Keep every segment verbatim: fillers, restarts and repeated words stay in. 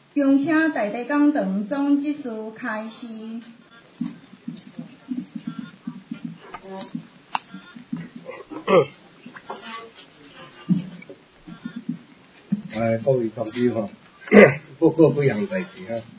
恭请大地讲堂总执事开示。 哎，各位同志吼，报告几项代志哈，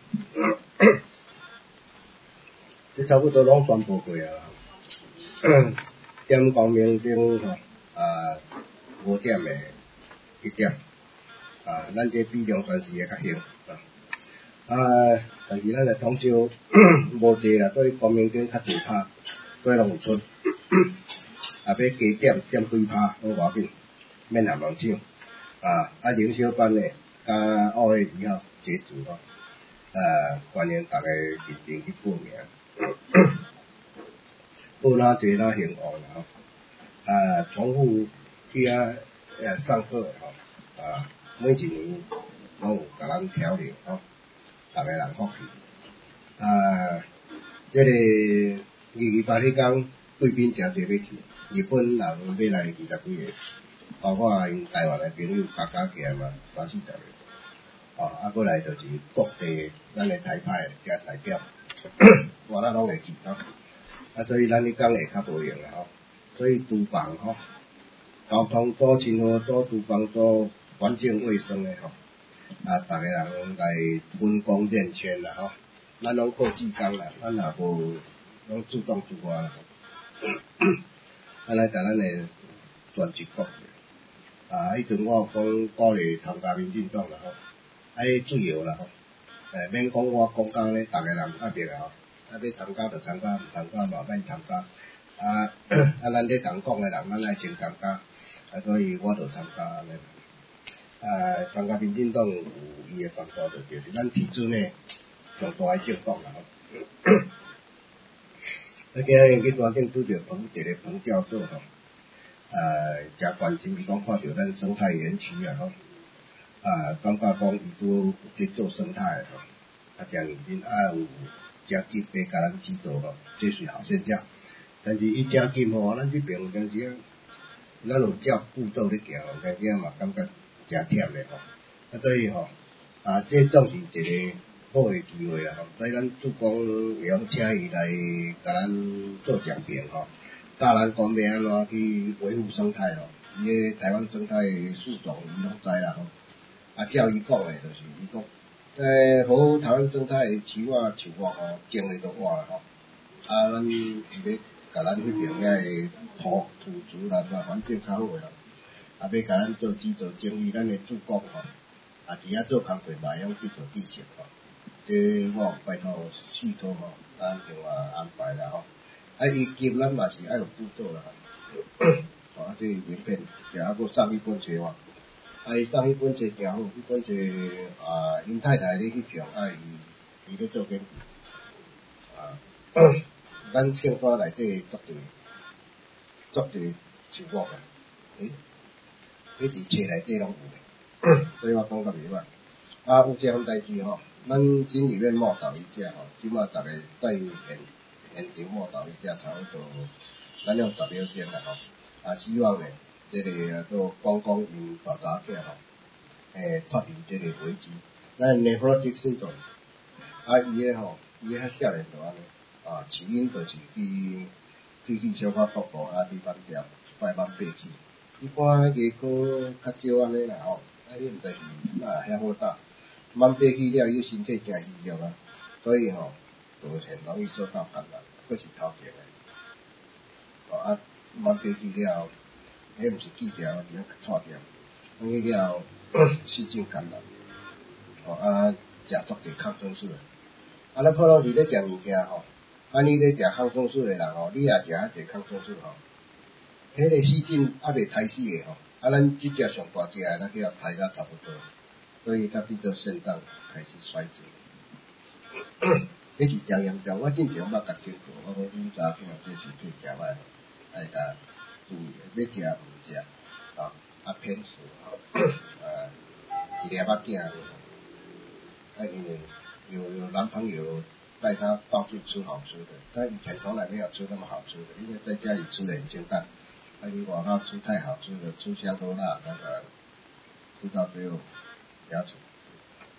这差不多拢宣布过啊啦。点光明灯吼，啊，五点的一点，啊，咱这比量全时会较兴啊。啊，但是咱的通宵无济啦，所以光明灯较济拍，所以拢有出。啊，要加点点几拍，拢无要紧，免含人抢。啊，啊，领小班的甲乌岁以后结束吼，啊，欢迎大家认真去报名，报哪济哪兴旺啦吼，啊，重复去啊呃上课的吼，啊，每一年拢有甲咱调理吼，大家人福气，啊，这个二二八迄天贵宾诚侪要去，日本人要来二十几个。包括因台湾的朋友加加起来嘛，三四十个，哦，啊，过来就是各地咱的台派遮代表，我咱拢会去吼，啊，所以咱迄讲会较无用啦吼，所以厨房吼，交通组、生活组、厨房组、环境卫生的吼，啊，逐个人来分工练签啦吼，咱拢靠志工啦，咱也无拢自动自发啦，啊，来甲咱的全职国。啊，迄阵我有讲鼓励参加民进党啦吼，爱自由啦吼，诶，免讲我讲讲咧，逐个人压力啦吼，啊要参加就参加，毋参加嘛免参加，啊啊咱咧共讲诶人，咱爱先参加，啊所以我就参加安尼，啊参加民进党有伊诶帮助就就是咱提出呢上大诶政党啦吼，啊今日去山顶拄着彭一个彭教授吼。呃，诚关心伊讲看到咱生态园区啊吼，啊，感觉讲伊拄有伫做生态吼，啊，诚认真，啊有诚积极甲咱指导吼，这是好现象。但是伊诚紧吼，咱这边有阵时啊，咱有照步骤咧行，有阵时嘛感觉诚忝咧吼，啊，所以吼，啊，这总是一个好诶机会啦吼，所以咱主讲会用请伊来甲咱做讲评吼。教咱讲要安怎去维护生态吼，伊个台湾生态树种伊拢知啦吼。啊，照伊讲诶，就是伊讲，在保护台湾生态树啊树木吼，种诶都活啦吼。啊，咱伊要甲咱迄边遐个土土质啦，啥环境较好诶吼，啊，要甲咱做指导整理咱诶主讲吼，啊，伫遐做工课嘛会用指导知识吼。这我有拜托系统吼，咱另外安排啦吼。啊，伊急咱嘛是爱有步骤啦，吼，啊，这名片，然后佫送一本册我，啊，伊送一本册诚好，迄本册啊，因太太咧翕相，啊，伊伊咧做研究，啊，咱姓山内底足侪足侪树木啊，诶，迄伫册内底拢有诶，所以我感觉袂歹。啊，有一项代志吼，咱心里面摸到伊遮吼，即马逐个在现现场摸到伊遮差不多，咱用十秒钟啦吼。啊，希望呢，这个啊做广告因大查囝吼，诶脱离这个危机。咱内弗洛吉信众，啊伊个吼，伊个较少年就安尼，啊起因就是去去去小可瀑布啊，去放掉一摆放爬去。一般牙膏较少安尼啦吼，啊迄毋知是哪遐好打。慢爬去了，伊身体诚虚弱啊，所以吼，就很容易受到感染，佫是头前诶。哦啊，慢爬去了，迄毋是记条，直接错掉，放去了细菌感染。哦啊，食足侪抗生素诶。啊，咱普通时咧食物件吼，啊你咧食抗生素诶人吼，你也食遐侪抗生素吼，迄个细菌还袂杀死诶吼，啊咱即只上大只诶，咱去互杀甲差不多。所以它变做肾脏开始衰竭，迄是真严重。我之前捌甲经过，我讲恁查囝这是对食歹，爱甲注意，要食毋食，啊啊偏食吼，啊一粒仔囝，啊因为有有男朋友带他到处吃好吃的，他以前从来没有吃那么好吃的，因为在家里吃的很清淡，他去外口吃太好吃的，吃香喝辣，那个吃到最后。牙齿，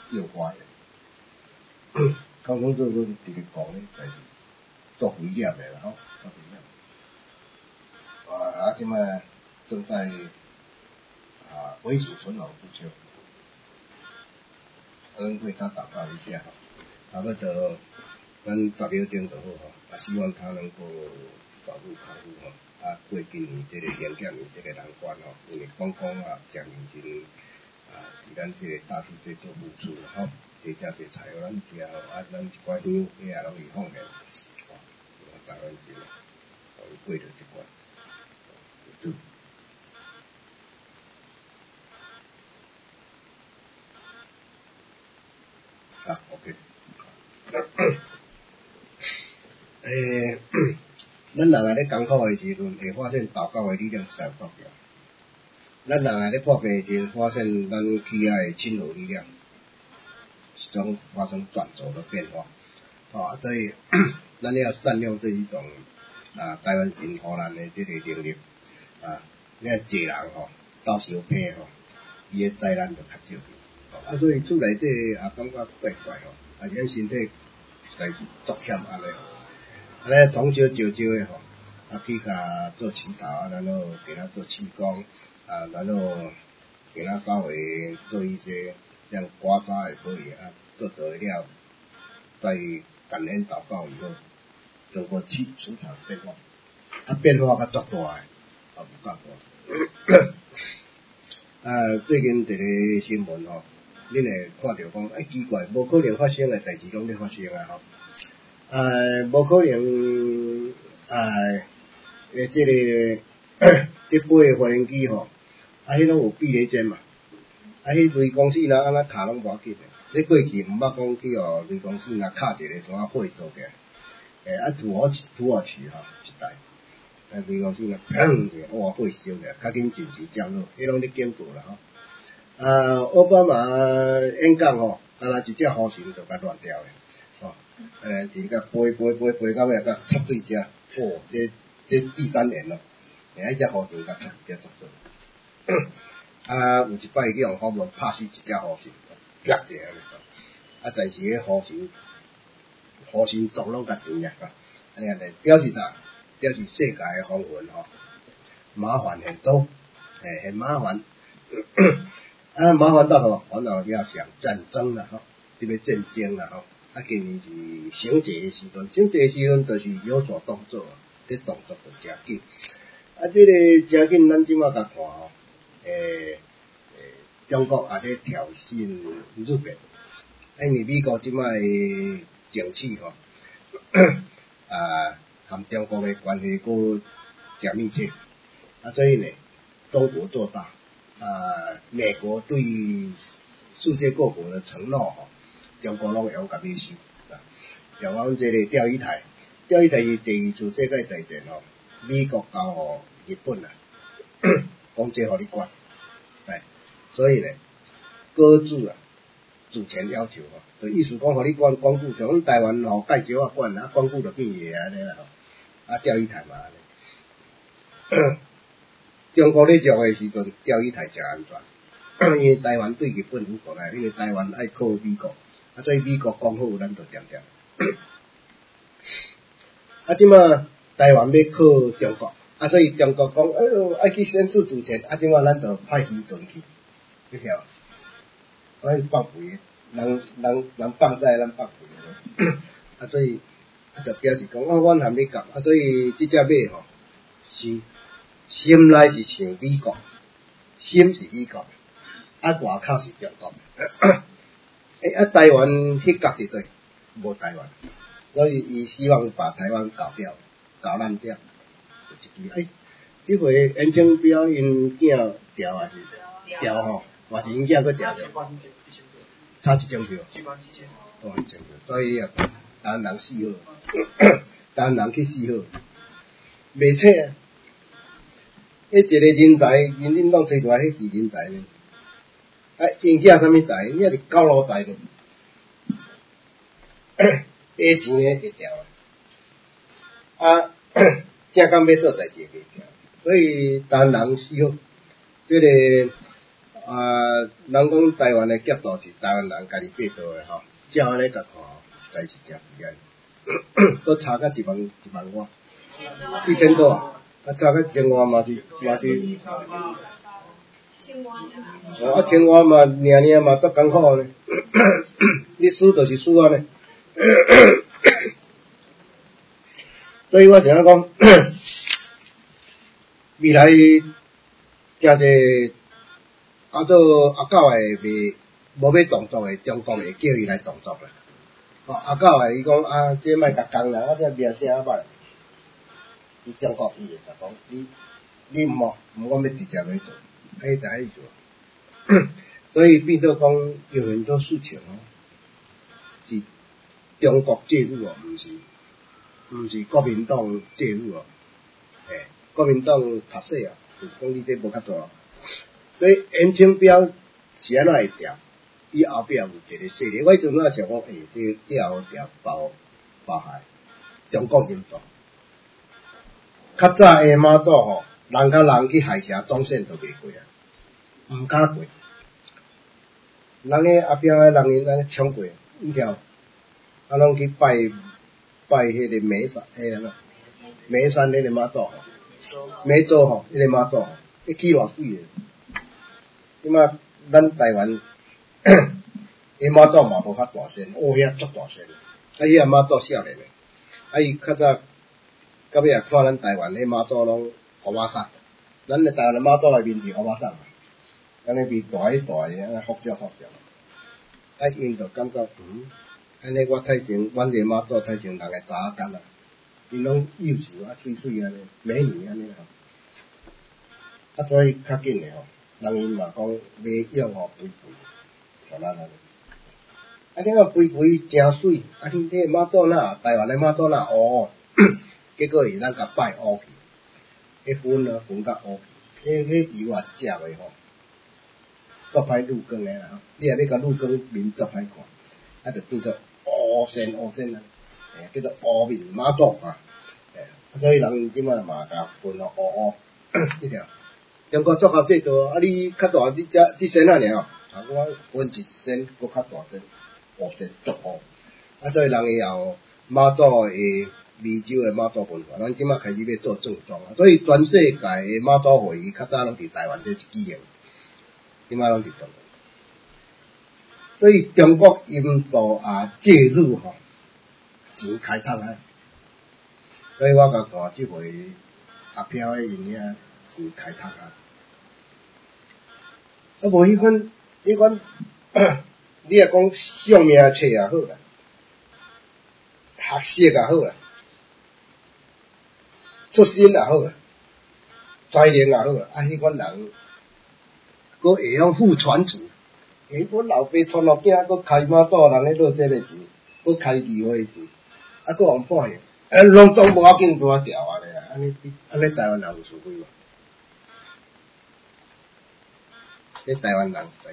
诱发的。刚刚做阮直直讲咧，就是做危险的啦吼，做危险。啊，啊，即摆正在啊危急存亡不休，咱为他祷告一下吼，差不多咱十秒钟就好吼，啊，希望他能够早日康复吼，啊，过今年这个演讲年这个难关吼，因为讲讲啊，真认真啊，伫咱这个大地做做付出吼，这遮这菜互咱食吼，啊，咱一寡香也拢是奉献，吼，台湾人互伊过着这关，就。啊 ，OK。诶，咱人咧艰苦诶时阵，会发现祷告诶力量实有够强。咱人咧破病诶时阵，发现咱气爱诶亲和力量是种发生转轴的变化。哦，所以咱要善用这一种啊台湾神互咱诶这个能力啊，你看济人吼斗相拼吼，伊诶灾难就较少。啊，所以厝内底也感觉怪怪吼，啊，咱身体实在是足欠安尼。安尼从小少少诶吼，啊去甲做祈祷啊，然后给他做气功啊，然后给他稍微做一些像刮痧也可以啊，做做了，在感恩祷告以后，整个气磁场变化，啊变化较足大诶，啊有够大。啊，最近一个新闻吼，恁会看到讲，哎奇怪，无可能发生诶代志拢咧发生啊吼。呃，无可能，呃，诶，即、这个即八个发言机吼，啊，迄拢有避雷针嘛，啊，迄雷公司若安那卡拢无要紧诶，你过去毋捌讲去哦，雷公司若卡一个怎啊火做起来，诶，啊，拄好拄好去吼，一台，啊，雷公司若砰一下，哇，火烧起来，较紧紧急降落，迄拢咧警告啦吼。啊，奥巴马演讲吼，敢若一只河神就甲乱掉诶。哦，诶，直甲飞飞飞飞到尾，甲插对遮，哦，这这第三年咯，诶，迄只河神甲插只插做。啊，有一摆去用访问拍死一只河神，啪一下安尼，啊，但是迄河神河神族拢甲停咧，安尼安尼，表示啥？表示世界诶风云吼，麻烦很多，诶，很麻烦。啊，麻烦到吼，烦恼要想战争啦吼，特别战争啦吼。啊，今年是省节诶时阵，省节诶时阵就是有所动作，这动作就诚紧。啊，这个诚紧，咱即马甲看吼，诶、诶，中国也咧挑衅日本，因为美国即马诶情势吼，啊，含中国诶关系佫诚密切，啊，所以呢，中国做大，啊，美国对世界各国的承诺吼。中国拢会晓甲你收，啊，像阮这个钓鱼台，钓鱼台是第二次世界大战吼，美国交互日本啊，讲这互你管，哎，所以呢，各自啊，主权要求吼，就意思讲互你管管顾，像阮台湾吼介少啊管啊，管顾就变野安尼啦吼，啊钓鱼台嘛安尼，中国咧做诶时阵，钓鱼台诚安全，因为台湾对日本有过来，因为台湾爱靠美国。啊，所以美国讲好，咱就点点。啊，即马台湾要靠中国，啊，所以中国讲，哎呦，爱去宣示主权，啊，即马咱就派渔船去，你晓？咱放肥，人人人放债，咱放肥。啊，所以啊，就表示讲，啊，阮含你讲，啊，所以即只马吼，是心内是想美国，心是美国，啊，外口是中国。诶、欸，啊，台湾迄角是对，无台湾，所以伊希望把台湾搞掉，搞烂掉。一支诶，即、欸、回严清标因囝调还是调吼，还是因囝佫调着，差一千票，哦，一千票，所以啊，台湾人死好，台湾人去死好，袂错啊。迄一个人才，民进党推出来，迄是人才呢。啊，因囝啥物财？你也是高楼财的，下钱诶会调啊，正讲要做代志袂调，所以台湾人死好，即、這個啊，人讲台湾的劫道是台湾人家己制造的吼，照安尼甲看吼，实在是真悲哀。搁差甲一万一万外，一千多啊，啊差甲一千外嘛是嘛是。哦，啊千外嘛，领领嘛足艰苦呢。你输就是输啊呢。所以我想讲，未来诚济啊做阿狗诶袂无要动作诶，中国会叫伊来动作啦。哦，阿狗诶，伊讲啊，这莫甲讲啦，我这名声啊歹。伊中国伊会甲讲，你你毋好，毋我要直接来做，迄就爱做。所以变做讲有很多事情哦，是中国介入哦，毋是毋是国民党介入哦，诶，国民党拍死啊，就是讲你这无较大。所以严清标是安怎会调？伊后壁有一个势力，我迄阵仔想讲，诶，这这后调包包害中国因素。较早下马祖吼，人甲人去海峡中线都袂过啊，毋敢过。人个后壁个人因安尼冲过，你听，啊，拢去拜拜迄个梅山，迄个梅山迄个马祖吼，梅祖吼，迄个马祖吼，迄起偌水个。即马咱台湾，迄马祖嘛无较大声，哦，遐足大声，啊，迄个马祖少年个，啊，伊较早。到尾啊，看咱台湾迄马祖拢乌马桑，咱咧台湾的马祖内面是乌马桑嘛，安尼味大一大个，安尼复杂复杂。啊，因就感觉，嗯，安尼我太前，阮这马祖太前人个查干啊，因拢幼秀啊，水水安尼，美女安尼吼。啊，所以较紧诶吼，人因嘛讲要养吼肥肥，像咱安尼。啊，你看肥肥真水，啊，恁这马祖哪，台湾的马祖哪乌？结果是咱甲拜乌去，迄粉啊粉甲乌去，迄迄油啊食袂吼，足歹入光诶啦。你若要甲入光面足歹看，啊，就变做乌线乌线啊，诶，叫做乌面马祖啊，诶，所以人即摆嘛甲分哦乌乌，你听，中国足够制作，啊，你较大你遮即线啊尔哦，啊，我分一线搁较大线，乌线足乌，啊，所以人以后马祖诶。美洲诶马祖文化，咱即马开始要做正宗啊，所以全世界诶马祖会议较早拢伫台湾这一举行，即马拢伫中国，所以中国因素啊介入吼，钱开拓啊，所以我甲看即回阿飘诶因遐钱开拓啊，啊无迄款迄款，你若讲相命册也好啦，学识也好啦。出身也好啊，才能也好啊，啊，迄款人，佫会晓付传承。诶，阮老爸传落囝，佫开马祖人咧落这个钱，佫开议会钱，啊，佫互判刑，啊，拢总无要紧，拄啊调安尼啊，安尼安尼台湾人有输亏嘛？迄台湾人在，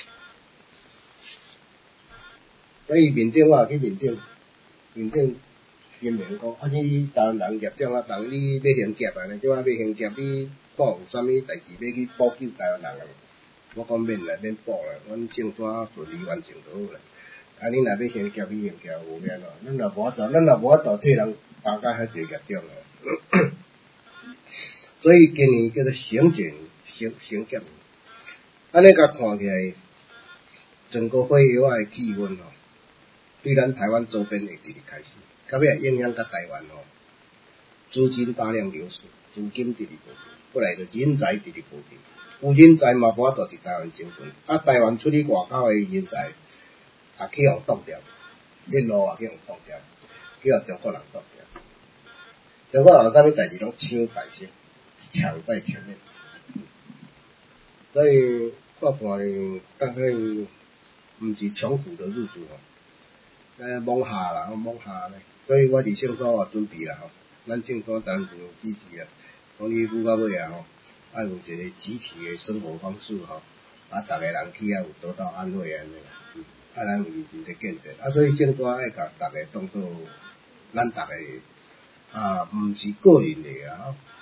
所以面顶我也去面顶，面顶。宣明讲，啊你台湾人业障啊重，你要行劫啊，即摆要行劫，你看有啥物代志要去补救台湾人啊？我讲免啦，免补啦，阮政府顺利完成就好啦。啊，你若要行劫，你行劫有免咯？咱若无法度，咱若无法度替人担解遐济业障啊。所以今年叫做行政行行劫，安尼甲看起来，整个会议的气氛吼，对咱台湾周边会直直开始。到尾也影响到台湾吼，资金大量流失，资金直直无停，过来就人才直直无停，有人才嘛无法度伫台湾生存，啊台湾出去外口诶人才也去互挡掉，你路也去互挡掉，去互中国人挡掉，中国人有啥物代志拢抢大先，抢在前面，所以我看咧，当迄毋是穷苦的日子吼。诶，摸下啦，摸下咧，所以我伫政府也准备啦吼，咱政府当然有支持啊，讲你愈到尾啊吼，爱有一个集体诶生活方式吼，啊，逐个人去啊有得到安慰安尼啦，嗯，啊，咱有认真伫建设，啊，所以政府爱甲逐个当做咱逐个啊，毋是个人诶啊，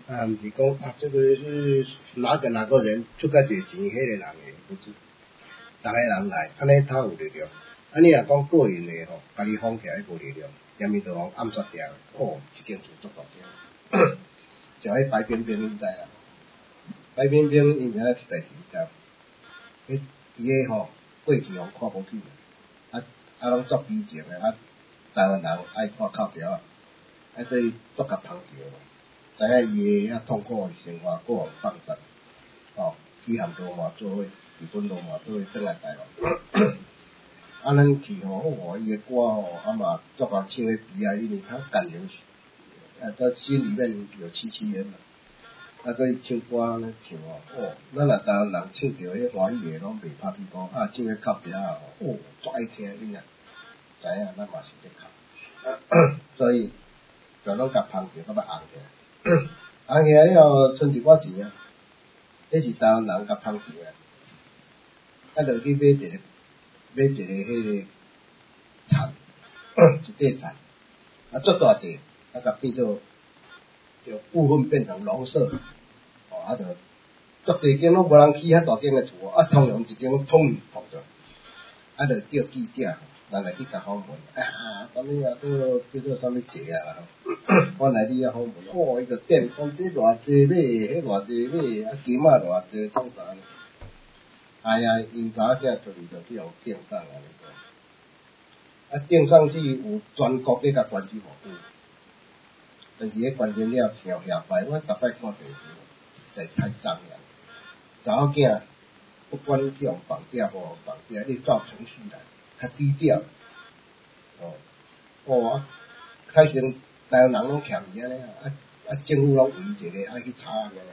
啊，毋是讲啊，这个是哪个哪个人出较侪钱，迄个人诶，不是，逐个人来，安尼他有力量。啊，你若讲个人诶吼，家己放起来无力量，连面都讲暗杀掉，哦，一件事做大件。就迄白冰冰因知啦，白冰冰因知影是第二道，迄伊个吼过去互看无起，啊啊拢作悲情诶，啊台湾人爱看靠条啊，啊所以足甲捧着，知影伊个遐痛苦诶生活，过互放散，吼，去含罗马做伙，日本罗马做伙转来台湾。啊，咱去吼，哦，伊个歌吼，啊嘛足甲唱诶悲哀，因为他感人，啊，他心里面有戚戚焉嘛。啊，所以唱歌安尼唱哦，哦，咱若台湾人唱着迄欢喜诶，拢袂拍屁股，啊，唱迄靠调啊，哦，足爱听因啊，知影咱嘛是咧靠，所以就拢甲捧着，甲要红起来，红起来了后，剩一寡钱啊，迄是台湾人甲捧着啊，啊，就去买一个。买一个迄个田，一块田，啊，足大地，啊，甲变做，就部分变成农舍，哦，啊，就足地间拢无人起遐大间诶厝，啊，通用一间通放着，啊，就叫记者，咱来去甲访问，啊，啥物啊，叫叫做啥物节啊，我来你遐访问，哦，伊就点讲这偌济买，迄偌济买，啊，金啊偌济，创啥呢？哎呀，因查某囝出去就去互订上安尼个，啊订上去有全国咧甲关心服务，但是迄关心了听下摆，我逐摆看电视，实在太张扬。查某囝不管去互绑架无互绑架，你照程序来，较低调。哦，哦啊，开始台湾人拢欠伊安尼啊，啊啊政府拢为一个爱去查安尼。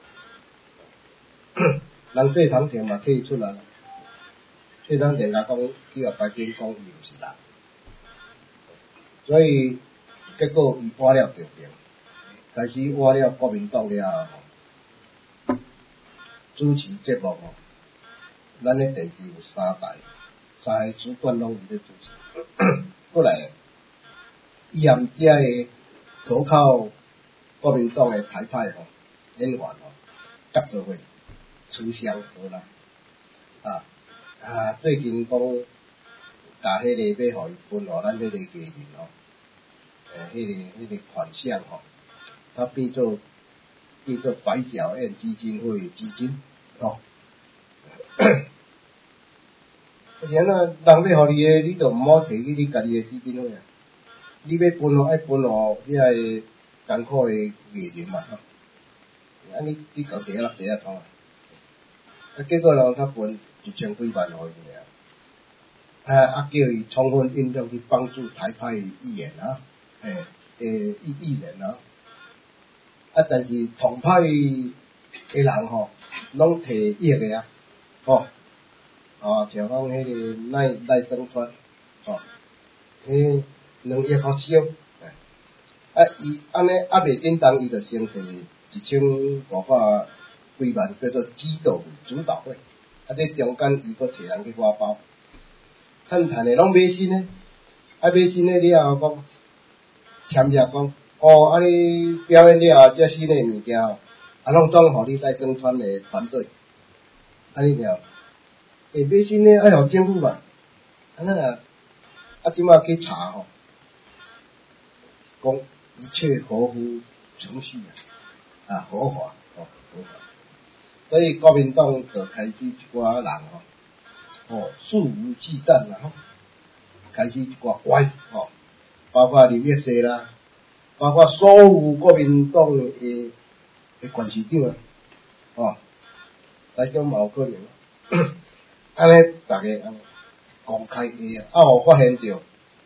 人说唐田嘛退出来了，所以唐田甲讲去互白冰讲伊毋是人，所以结果伊挖了调兵，开始挖了国民党了后，主持节目吼，咱咧电视有三台，三个主管拢伊咧主持，过来，伊含遮个投靠国民党诶台派吼演员吼，合作伙。吃香喝辣，啊啊！最近讲，甲迄个要互伊分互咱迄个艺人吼，诶，迄个迄个款项吼，它变做变做白小燕基金会基金吼。而且呢，人要互你诶，你就毋好摕去你家己诶基金会啊，你要分互爱分互遐个艰苦诶艺人嘛吼，啊你你搞第啊第啊通啊。啊，结果呢，他分一千几万互伊尔，啊啊，叫伊充分运用去帮助台派议员啊，诶诶议议员啊，啊，但是统派诶人吼，拢摕益个啊，吼，啊，像讲迄个赖赖声川，吼，迄两亿箍少，啊，伊安尼还袂叮当，伊就先摕一千五百几万叫做指导会、主导会。啊！这中间伊搁找人去挖包，趁趁的拢买新的，啊买新的了后讲，签约讲，哦，啊你表演了后，这新的物件吼，啊拢总互你赖声川的团队，安尼了，诶买新的爱互政府嘛，啊那啊，啊即马去查吼，讲一切合乎程序啊，啊合法，哦合法。所以国民党就开始一寡人吼，哦肆无忌惮啦吼，开始一寡歪吼，包括林业社啦，包括所有国民党诶诶县市长啊，吼，来讲嘛有可能，安尼大家安尼公开下啊，互发现着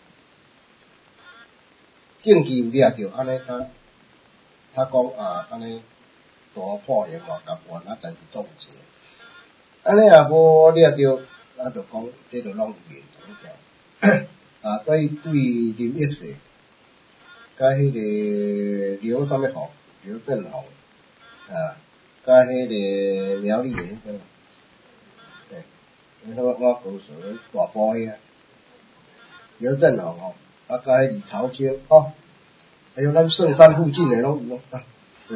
证据有掠着，安尼他他讲啊安尼。大破坏嘛，甲完啊，但是总有钱。安尼也无掠着，啊，就讲这就拢议员同条。啊，所以对林益世，甲迄个刘啥物宏、刘振宏，啊，甲迄个苗栗诶迄个，诶，迄个我高手大波迄个，刘振宏吼，啊，甲迄李朝清，吼，还有咱圣山附近诶拢有啊，对。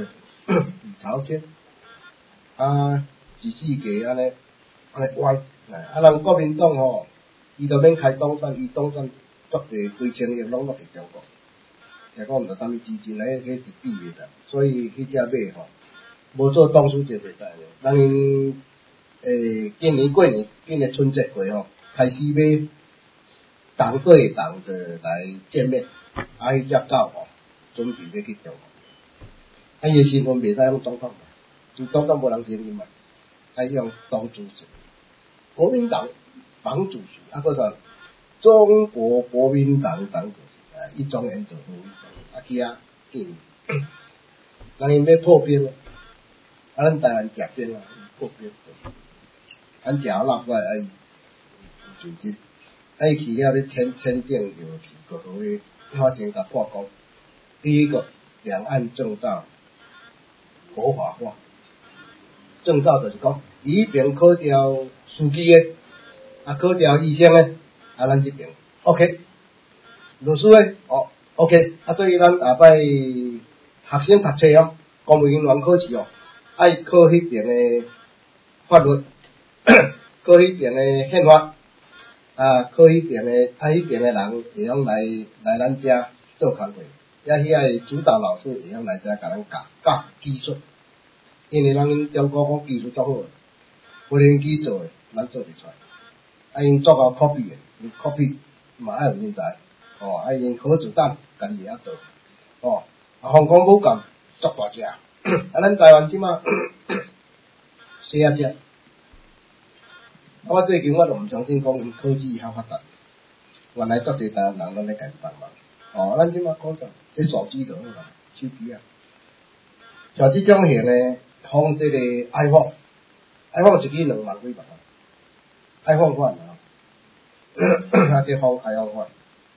李朝天，啊，自己个安尼安尼歪，啊，人国民党吼，伊都免开党选，伊党选足济几千亿拢落伫中国，也讲毋知啥物资金，迄迄是秘密啦，所以迄只马吼，无做党主席袂使呢。人因诶，今年过年，今年春节过吼，开始要党对党的来见面，啊，迄只狗吼，准备要去中国。啊，伊诶身份袂使用总统嘛，因总统无人承认嘛，啊，用党主席，国民党党主席，啊，搁啥？中国国民党党主席，啊，一中原则无一中，啊，去啊见面，人因要破冰啊，啊，咱台湾食冰啊，破冰，咱食好落来，啊，伊伊竞争，啊，伊去了要签签订有是各个位，我先甲破讲，第一个，两岸证照合法化，证照就是讲，伊边考调司机的，啊考调医生的，啊咱这边 OK， 律师的哦 OK， 啊所以咱下摆学生读册哦，公务员员考试哦，爱考迄边的法律，考迄边的宪法，啊考迄边的，啊迄边的人会用来来咱遮做工课。也遐个主导老师会晓来遮甲咱教教技术，因为咱中国讲技术足好，无人机做诶，咱做袂出来。啊，因做到 copy 诶，因 copy 嘛爱有人才，哦，啊因核子弹家己会晓做，哦，啊航空母舰足大只，啊咱台湾即马细啊只，啊我最近我都毋相信讲因科技较发达，原来足侪台湾人拢咧家己帮忙。哦，咱即马讲啥？这手机就好啦，手机啊，像即种型诶，放即个 iPhone，iPhone 一支两万几万啊 ，iPhone 款啊，啊这放 iPhone 款，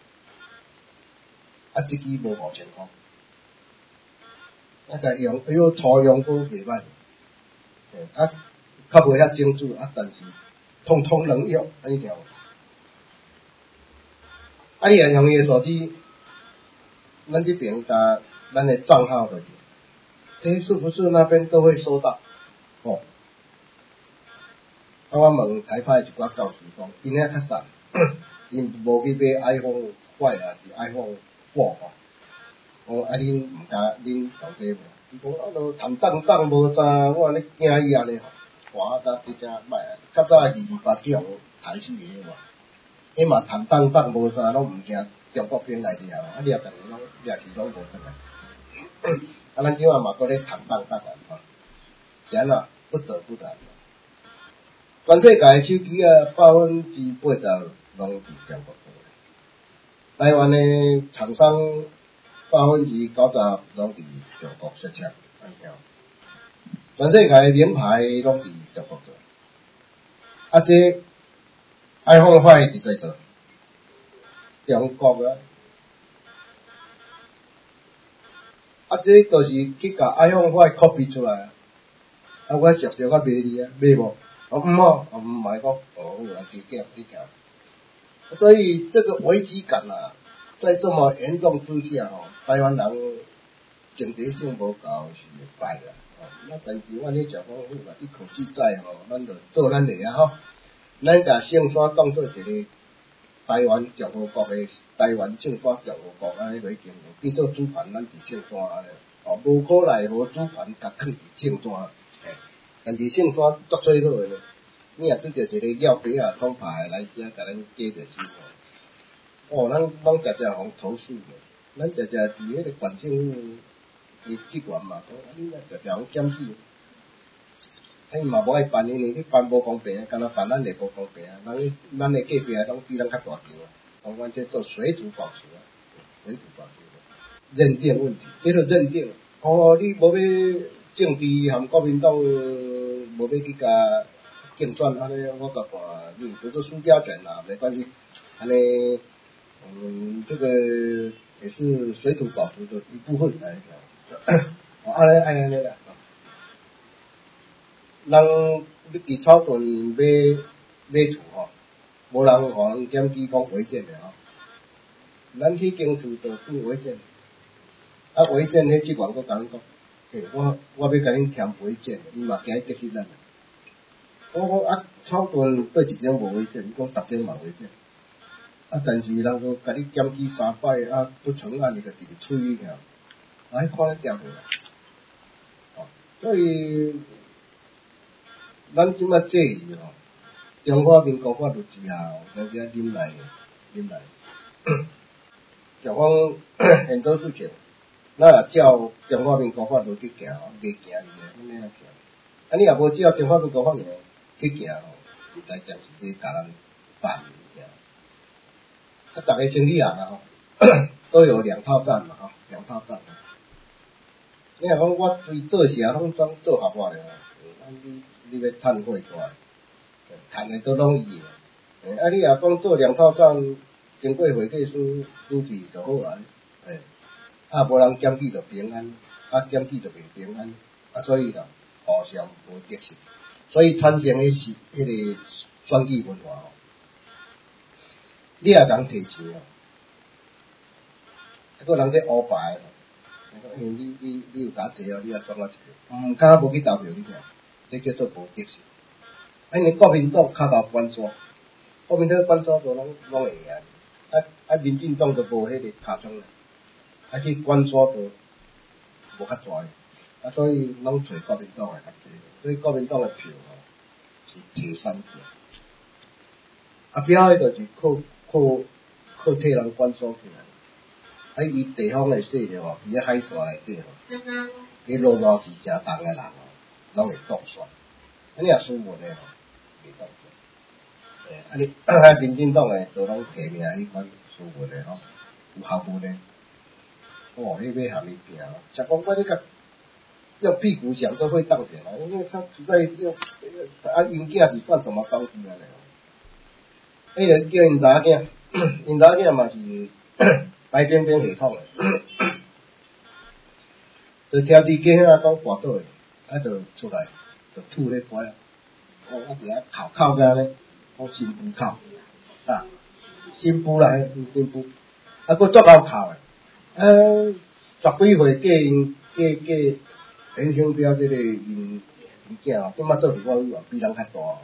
啊一支无五千块，啊个用，哎呦，粗用都袂歹，诶，啊较无遐精致，啊但是通通能用，安尼条，啊你若用伊诶手机。咱这边甲咱的账号落去，诶，是不是那边都会收到？哦，啊，我问台派一寡教师讲，因遐较散，因无去买 iPhone 坏啊，是 iPhone four 吼。我啊，恁毋敢，恁老爹无？伊讲啊，都坦荡荡无啥，我安尼惊伊安尼吼，哇，呾真正歹啊！较早二二八叫抬死个嘛，迄嘛坦荡荡无啥，拢毋惊。中国兵来掠啊！掠逐个拢掠去拢无得来。啊，咱即摆嘛搁咧坦荡荡啊，吼，是安怎不得不然。全世界诶手机啊，百分之八十拢伫中国做。台湾诶厂商百分之九十拢伫中国设厂，安尼全世界诶名牌拢伫中国做。啊，这 iPhone 坏伫在做。中国啊，啊，这都是去甲 iPhone 快 copy 出来啊！啊，我熟着我卖你啊，卖无？我唔好，我唔买讲，哦，我来低价低价。所以这个危机感啊，在这么严重之下吼，台湾人警觉性无够是会败啦。哦，那但是阮咧讲讲好啦，一口气在吼，咱就做咱的啊吼，咱甲圣山当做一个。台湾共和国诶，台湾圣山共和国安尼来经营，变做主权咱伫圣山安尼，哦，无可奈何主权甲囥伫圣山，诶，但是圣山足最好诶咧，你若拄着一个鸟飞啊，通拍来遮甲咱加着生活，哦，咱拢常常互投诉诶，咱常常伫迄个县政府诶职员嘛，讲你若常常互检举。啊，伊嘛无爱办，因为你办无公平，敢若办咱诶无公平啊！人咱诶隔壁拢比咱较大条啊，讲阮这做水土保持啊，水土保持认定问题，这个认定哦，你无要政治含国民党无要去甲竞选安尼，我甲看你，比如说苏家权啊，没关系，安尼，嗯，这个也是水土保持的一部分来讲，哦，安尼安尼啦。人要伫草屯买买厝吼，无人互人检举讲违建的吼，咱去间厝就变违建，啊违建迄职员佫甲咱讲， 诶、欸，我我要甲恁添违建，伊嘛惊得罪咱。我讲啊，草屯对一点无违建，伊讲逐点嘛违建。啊，但是人都甲你检举三摆，啊不成案，你就直直催你尔，啊，迄看你调回来。哦，所以咱即摆介意吼，中华民国法律之下吼，大家忍耐忍耐。就讲很多事情，咱若照中华民国法律去行吼，袂行哩个，恁安怎行？啊，你若无照中华民国法律去行吼，毋知暂时咧甲咱办物件。啊，逐个生理人啊吼，都有两套战嘛吼，两套战。你若讲我规做啥拢总做合法的吼，啊你你要趁货大，趁的都拢伊个。啊，你若讲做两套战，经过会计师处理就好啊，诶，啊无人检举就平安，啊检举就袂平安，啊所以啦，互相无得失，所以产生的是迄个选举文化吼。你也讲提钱哦，还个人在乌牌哦，因为你你你有甲提哦，你也转我一票，毋敢无去投票你听，这叫做无得失。啊，因为国民党骹头关stra国民党关stra都拢拢会赢，啊啊民进党都无迄个尻川啦，啊去关stra都无较大，啊所以拢找国民党诶较济，所以国民党诶票吼是提三件，啊表迄就是靠。靠靠替人管束起来，喺伊地方诶势力吼，伫咧海线内底吼，迄落落去诚重诶人吼，拢会当选。啊，你若斯文诶吼，袂当选。诶，啊你啊民进党诶都拢提名迄款斯文诶吼，有学问诶，哦，迄要含伊拼哦，食讲我你甲用屁股想都会当选啊，因为他实在用啊因囝是算什么高低啊咧？迄个叫因查囝，因查囝嘛是白冰冰系统诶，就听伫街仔讲跋倒诶，啊，就出来，就吐迄杯啊，我我伫遐哭哭甲咧，我新妇哭，啊，新妇啦，新妇，啊，佫足够哭诶，啊，十几岁嫁因嫁嫁人生标即个因因囝哦，即摆做伫我以外比人较大哦。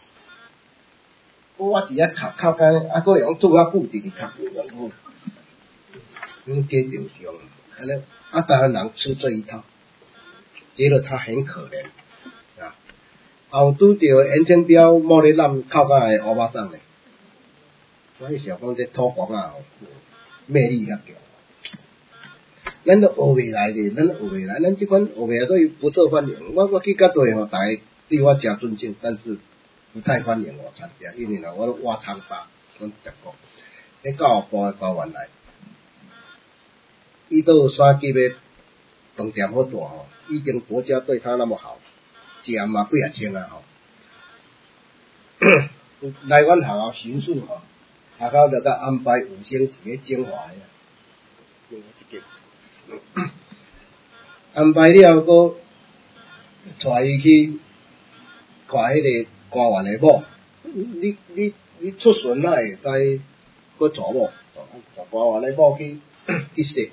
我伫遐哭哭甲咧，啊，佫用做较久直直哭，嗯，皆着伤，安尼啊，台湾人吃这一套，觉得他很可怜啊。后拄着严清标某咧揽哭甲会乌巴掌咧，我迄想讲这土公啊吼，魅力遐强，咱都学袂来咧，咱学袂来，咱即款学袂来，所以不受欢迎。我我去甲对吼，大家对我诚尊敬，但是。不太欢迎我参加，因为呢，我挖仓巴，阮德国，迄教育部诶官员来，伊都有三级诶饭店好大吼，已经国家对他那么好，食嘛几啊千啊吼，来阮学校巡视吼，学校就甲安排五星级诶精华诶，用一个，安排了佫带伊去看迄个。官员诶某，你你你出巡哪会使去查某？查官员诶某去去说，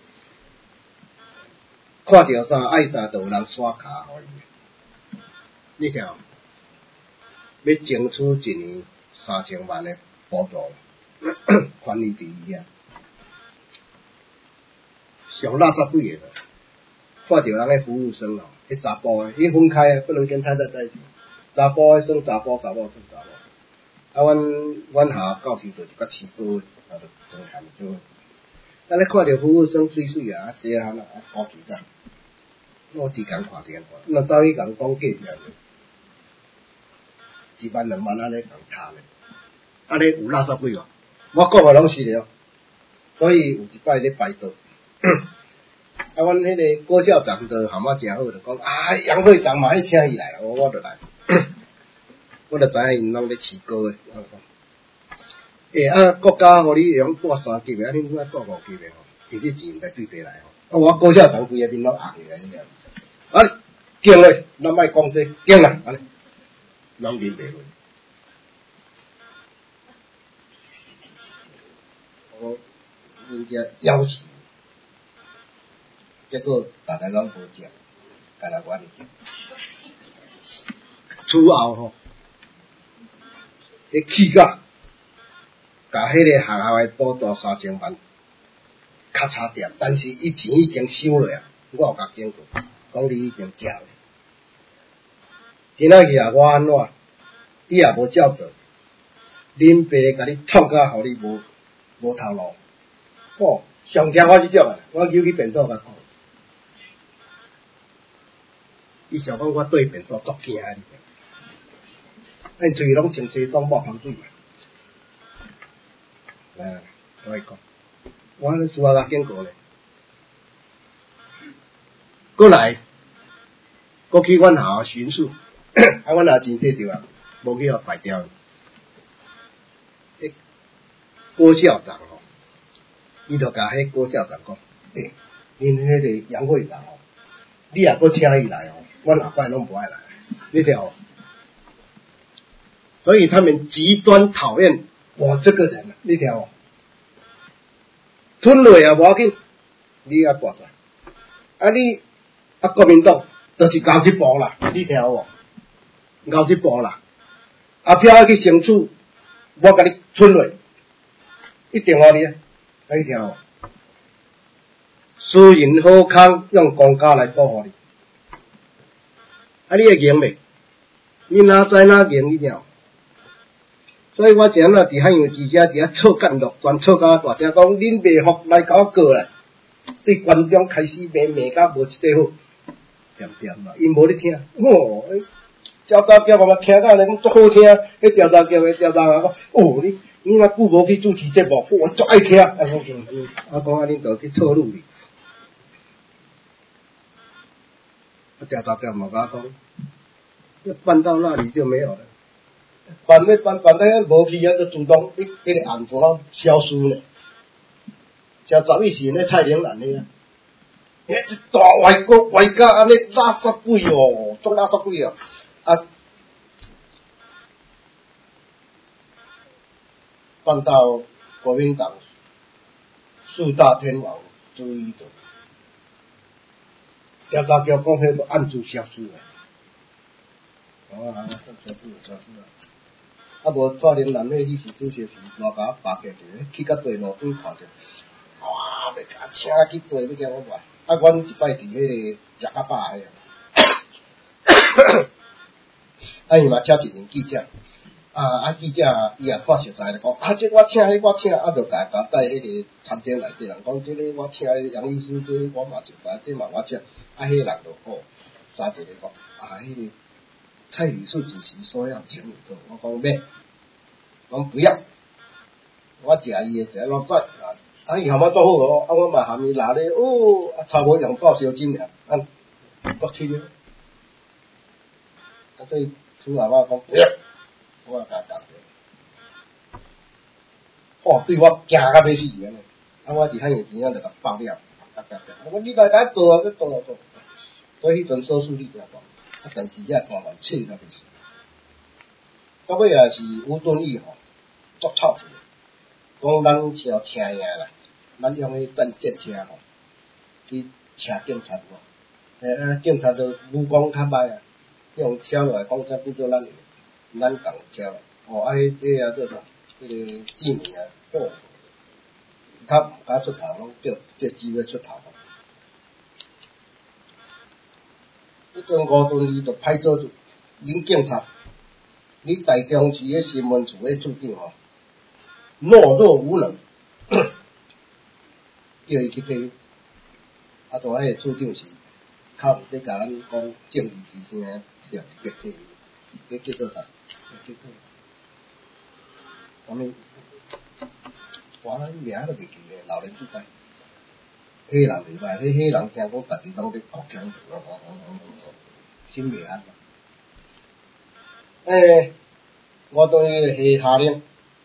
看着啥爱啥，就有人刷卡互伊。你听，要争取一年三千万诶补助，权利伫伊遐。上垃圾几个？看着人诶服务生哦，迄查甫诶，伊分开不能跟太太在一起。查甫诶算查甫，查某算查某。啊，阮阮下教师就一个饲刀诶，啊，就真含做。啊，咧看着服务生水水啊，细汉啊，高级仔，我伫共看电看，那走去共讲价钱，一万两万安尼共摊诶，啊咧有垃圾几哦？我讲诶拢是了，所以有一摆咧排队。啊，阮迄个郭校长就含我诚好，就讲啊，杨会长嘛，迄请伊来，我我就来。我就知影因拢咧饲高诶，我讲，诶、欸、啊，国家互你用带三级诶，啊，恁怎带五级诶吼？其实钱毋知对倒来吼。啊，我高校长规个面拢红起来，你知影？啊，敬咧，咱莫讲这敬啦，安尼，拢啉袂落。我人家要求，结果大家拢无食， 干那我哩。此后吼，迄气甲，甲迄个学校的补助三千万，较差点，但是伊钱已经收了啊，我有甲经过，讲你已经缴了。今仔日啊，我安怎？你也无照做，恁爸甲你创甲，互你无无头路。哦，上惊我即种啊，我叫去便所甲讲，伊想讲我对便所足惊啊！咱嘴拢穿西装抹香水嘛。来，我讲，我咧做啊经过咧，过来，过去阮校巡视，啊，阮也真体着啊，无去互排掉。迄郭校长吼，伊就甲迄郭校长讲，诶、欸，恁迄个杨会长吼，你也搁请伊来吼，阮后摆拢无爱来，你听吼。所以他们极端讨厌我这个人，你听哦。吞落也无要紧，你也挂出来。啊你啊国民党就是搞一步啦，你听有无？搞一步啦。啊票去申诉，我甲你吞落，一定互你啊，你听有？私人好康用公家来保护你，啊你会赢未？你哪知哪赢？你听有？所以我前仔伫海洋记者伫遐错干落，全错到大声讲，恁袂服来甲我告来，对观众开始骂骂甲无一块好，点点嘛，因无咧听，哦，调查局我嘛听到咧，讲足好听，迄调查局诶调查啊讲，哦，你你若久无去主持节目，我足爱听，啊讲嗯，啊讲啊恁着去错路去，啊调查局嘛甲我讲，办到那里就没有了。办要办办到无去啊，就自动迄迄个案子消失咧。像十一时那蔡玲兰那啊，迄大外国外加安尼垃圾鬼哦，做垃圾鬼哦，啊，办到国民党四大天王之一的调查局讲，迄个案子消失了。哦，啊，消失了，消失了。啊，无蔡玲兰迄理事主席是我甲我扒过去，去到地路边看着，哇，要甲请去地，要叫我来。啊，阮一摆伫迄个食较饱迄个，啊，伊嘛请一名记者，啊啊记者伊也看熟知咧，讲啊，这我请，迄我请，啊，就甲甲带迄个餐厅内底人讲，这个我请杨医师，这我嘛熟知，这嘛我请，啊，迄个人就哦，三一个讲，啊，迄个。蔡理事主席说要请你客，我讲咩？我讲不要，我食伊诶食老早啊，啊伊含我做好哦，啊我嘛含伊拿咧，哦，啊差无用报销金尔，啊国亲了，啊对厝内我讲不要，我甲讲着，哦对我惊甲要死安尼，啊我伫海洋钱啊就甲爆了，啊夹夹，我讲你来甲做啊，要做啊做，所以迄阵手术你听讲。啊，但是遮看完册甲袂死，到尾也是吴敦义吼，足臭气，讲咱是要请赢啦，咱用迄战捷车吼，去请警察吼，诶啊，警察就武功较歹啊，用敲落来讲才变做咱咱共敲，哦，啊，迄这啊做啥？迄个志明啊，哦，他毋敢出头，拢叫叫机会出头。迄阵吴敦义就歹做主，恁警察，你台中市迄新闻处迄处长吼，懦弱无能，叫伊去退休。啊，大迄个处长是较毋得甲咱讲正义之声，是直接退休，迄叫做啥？迄叫做啥物？我名都袂记咧，老人主代。迄人袂歹，迄迄人听讲，逐日拢伫国强，心袂安。诶，我对迄个下令，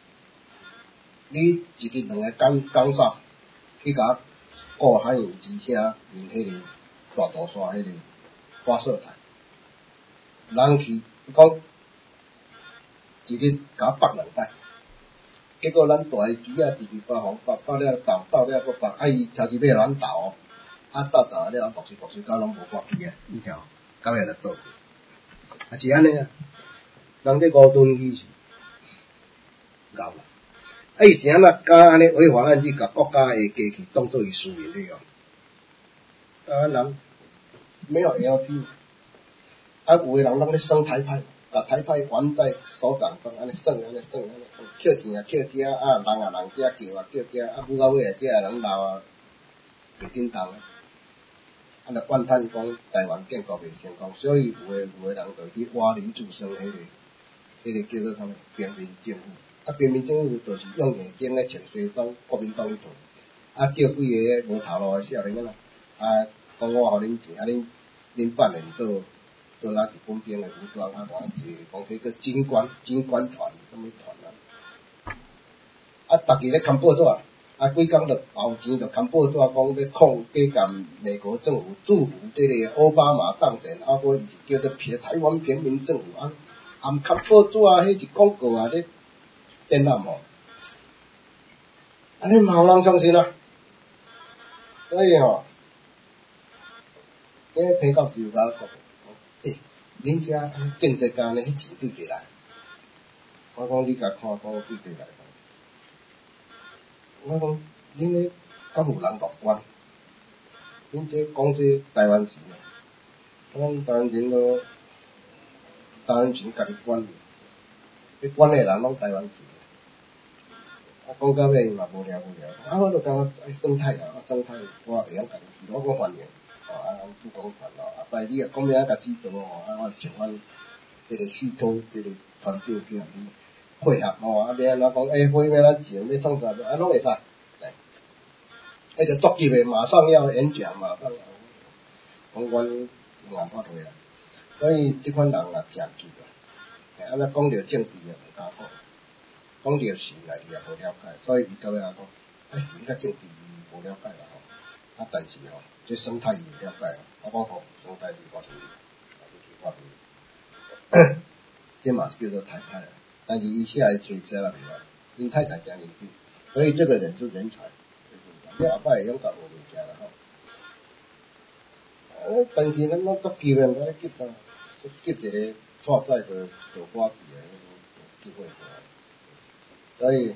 你一日两个讲讲啥？去甲顾海洋之声用迄个大肚山迄个发射台，人去讲一日甲放两摆。结果咱大个机啊，直直发红发发了倒倒了个发，啊伊超级要咱倒， 啊到早了，牧师牧师狗拢无挂机啊，你听，狗也就倒去，啊是安尼啊，人这五吨鱼是够啦。啊以前啊，敢安尼违法咱去甲国家的机器当做伊私人的用，台湾人没有 L P， 啊有的人拢咧算台派。把台派关在手掌中，安尼算安尼算安尼，捡钱啊捡囝，啊人啊人遮叫啊叫囝，啊舞到尾啊遮人闹啊袂振动啊，啊着怨叹讲台湾建国袂成功，所以有诶有诶人就去挖林主生迄个迄个叫做啥物平民政府，啊平民政府就是用眼睛咧穿西装，国民党去推，啊叫几个无头路诶少年仔啊，讲我互恁钱，啊恁恁办人倒。做咱日本兵的武装啊，偌济讲迄个军官军官团，什么团啊？啊，逐日咧看报纸，啊，几工就后钱就看报纸讲要抗假干美国政府，祝福这个奥巴马当选，啊，我伊是叫做平台湾平民政府啊，啊，看报纸啊，迄是广告啊，咧展览哦，安尼嘛有人相信啊，所以吼，迄偏到自由甲讲。诶，恁遮安尼建设家安尼，迄钱对地来？我讲你甲看讲对地来。我讲恁咧敢有人乐观？恁这讲这台湾钱啊，我讲台湾钱都台湾钱家己管，迄管诶人拢台湾钱。啊，讲到尾嘛无聊无聊，啊，我就感觉爱生态啊，啊生态我会晓家己记，我讲欢迎。哦，啊，主讲团哦，啊，拜你啊，讲明仔甲指导哦，啊，我请阮这个系统这个团队去互你配合哦，啊，要安怎讲？诶，会要咱钱要创啥？啊，拢会使，来，迄个作业马上要演讲，马上要，讲阮银行发会啦，所以即款人也诚急啊，诶，安尼讲着政治也袂敢讲，讲着神啊，伊也无了解，所以伊到尾啊讲，啊，神甲政治伊无了解啦吼，啊，但是吼。这生态有了解啊，我讲吼生态是我对，啊，就是我对，这嘛是叫做台派啊。但是伊写的册写了袂歹，因太太真认真，所以这个人是人才。你后摆会晓甲学物件啦吼。啊，但是咱拢足急的，我咧急啥？急一个错赛就就瓜皮啊，机会过来，所以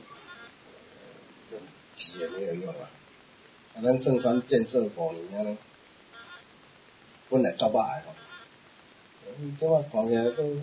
急也没有用啊。啊，咱正山建设五年啊咧，本来做歹吼，即摆看起来都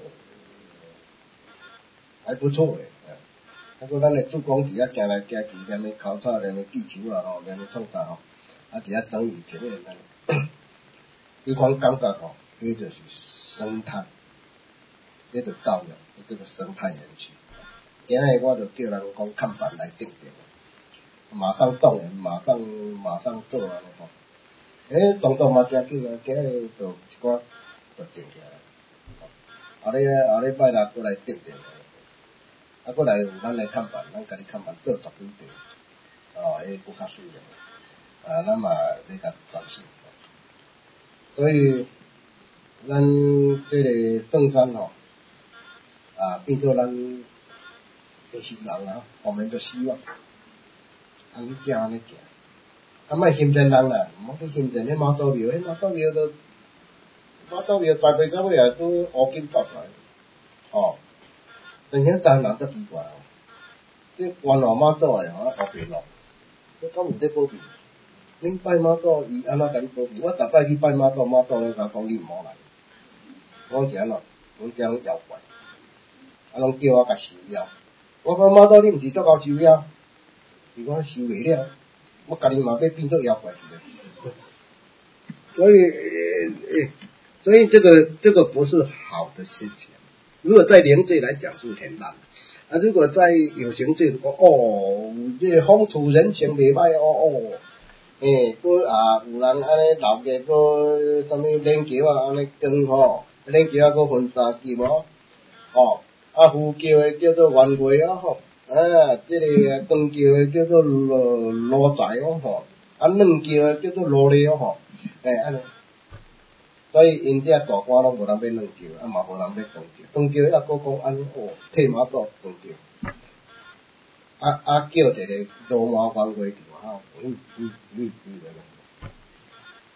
还不错诶，啊，过咱诶主讲伫遐行来行去，连咧考察，连咧记球啊吼，连咧创啥吼，啊伫遐整理平原安尼，迄款感觉吼，迄就是生态，迄个教育，迄叫做生态园区。今日我就叫人讲看板来定定。马上动员，马上马上做安尼吼。诶，动作嘛真紧啊，今日就一寡就定起来。后日后礼拜六过来定定，啊，过来有咱来看板，咱家己看板做十几遍，哦，迄搁较水个，啊，咱嘛要甲展示。所以咱这个正山吼，啊，变做咱的希望啊，后面就希望。啊，你正安尼行，啊，莫心真人啦，毋好去心真迄妈祖庙，迄妈祖庙都妈祖庙大概到尾也都乌金爆出来，哦，但是台湾人足奇怪哦，这关老妈祖诶吼，后边咯，这敢有在保庇？恁拜妈祖，伊安怎甲你保庇？我逐摆去拜妈祖，妈祖拢甲讲你毋好来，我讲是安怎？阮遮拢妖怪，啊，拢叫我甲收妖，我讲妈祖你毋是足够收妖？伊讲收袂了，我家己嘛要变做妖怪去了。所以，呃，所以这个这个不是好的事情。如果在灵界来讲是很烂，啊，如果在有形界讲哦，这个风土人情袂歹哦哦，诶，佮啊有人安尼老家佮什么连桥啊安尼光吼，连桥啊佮分三级无，哦，啊呼叫的叫做元月啊吼。啊，这个光叫的叫做罗罗仔哦吼，啊软叫的叫做罗哩哦吼，诶安尼，所以因遮大官拢无人要软叫，啊嘛无人要光叫，光叫还佫讲安尼哦，替妈祖光叫，啊啊叫一个罗马元月叫啊，嗯嗯嗯嗯安尼，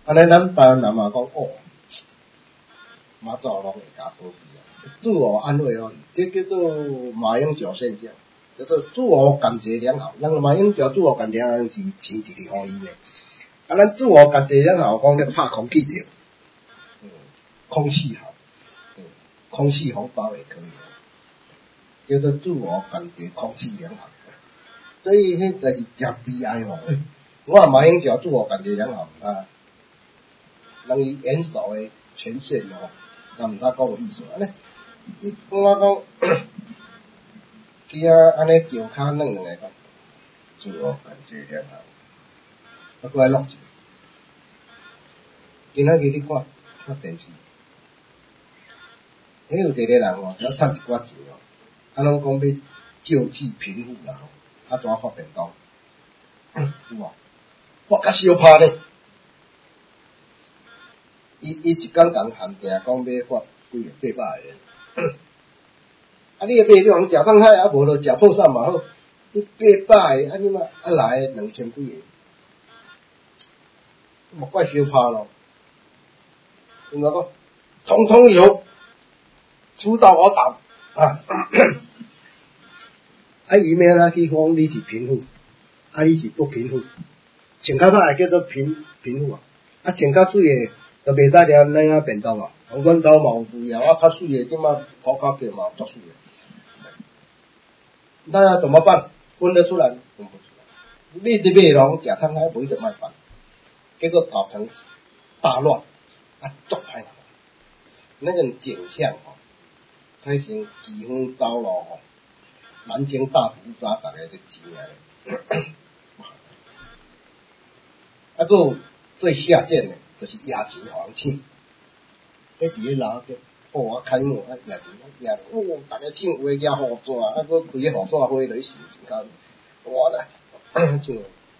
安尼咱台湾人嘛讲哦，马祖拢会甲保庇啊，自我安慰而已，这叫做马英九现象，叫做自我感觉良好。咱马英九自我感觉良好是钱直直互伊呢，啊，咱自我感觉良好，讲咧拍空气掉，嗯，空气好，嗯，空气红包也可以，叫做自我感觉空气良好。所以迄就是真悲哀吼。我马英九自我感觉良好啊，人伊演手的权限吼，那毋知讲有意思安尼。伊讲我讲，伊啊安尼脚骹软两个讲，自我感觉良好，啊，过来录一。今仔日你看看电视，迄有一个人吼，只要趁一寡钱哦，啊，拢讲要救济贫富啦吼。啊，怎发便当？有无？我较小拍呢。伊伊一工共限定讲要发几个八百个。啊，你个买了人食上海，啊无就食破产嘛好。你八百个，啊你嘛啊来两千几个，莫怪小拍咯。应该讲，统统有，出到我打啊。啊，伊咩啦？去讲你是贫富，啊，你是不贫富，穿较歹叫做贫贫富啊，啊，穿较水诶，就袂使了咱啊便当啊。阮兜嘛有需要，啊，较水诶，即马土脚叫嘛足水诶。那怎么办？分得出来？分不出来。你这买拢食汤海，无就卖饭，结果搞成大乱，啊，足歹。那个景象吼，开成几分糟咯吼。南京大屠杀，大家都知影咧。啊，个最下贱的，就是野钱互人抢。迄伫咧楼顶，哦，啊开幕啊野钱啊野，哦，大家抢有诶举雨伞，啊，搁开个雨伞花落去洗，真我来抢。